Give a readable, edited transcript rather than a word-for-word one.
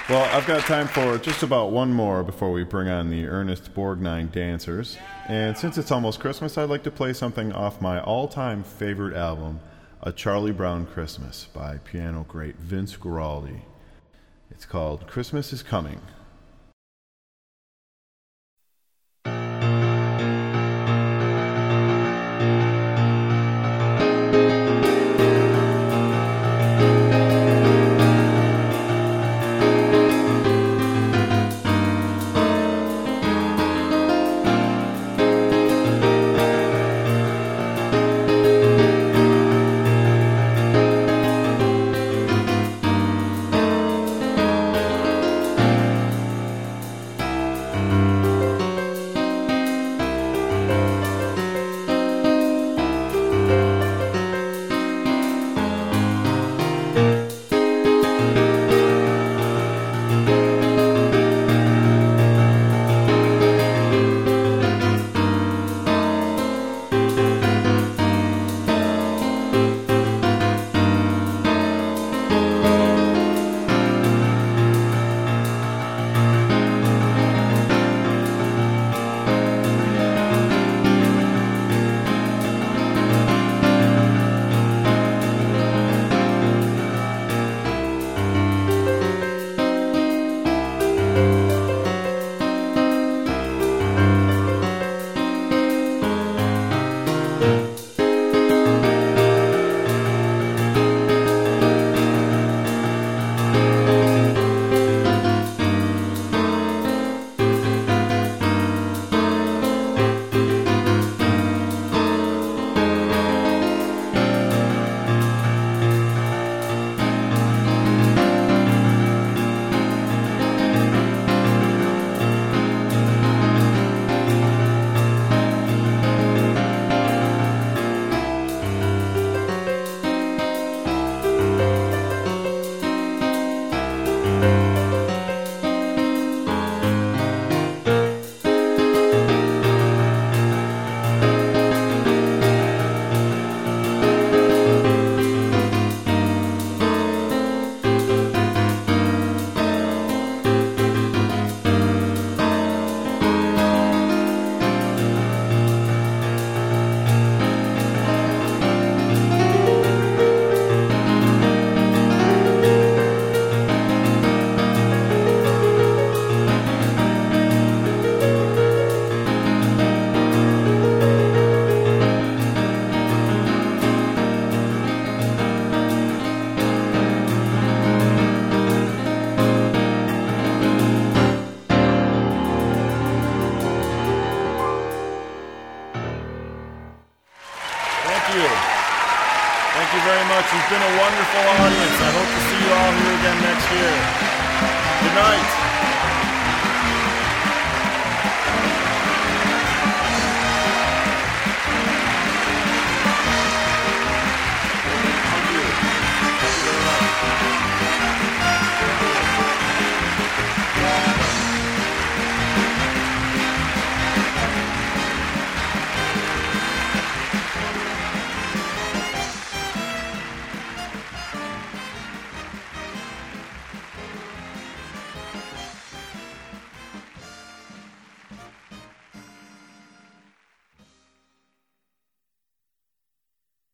Well, I've got time for just about one more before we bring on the Ernest Borgnine Dancers. And since it's almost Christmas, I'd like to play something off my all-time favorite album, A Charlie Brown Christmas by piano great Vince Guaraldi. It's called Christmas is Coming. It's been a wonderful audience. I hope to see you all here again next year. Good night.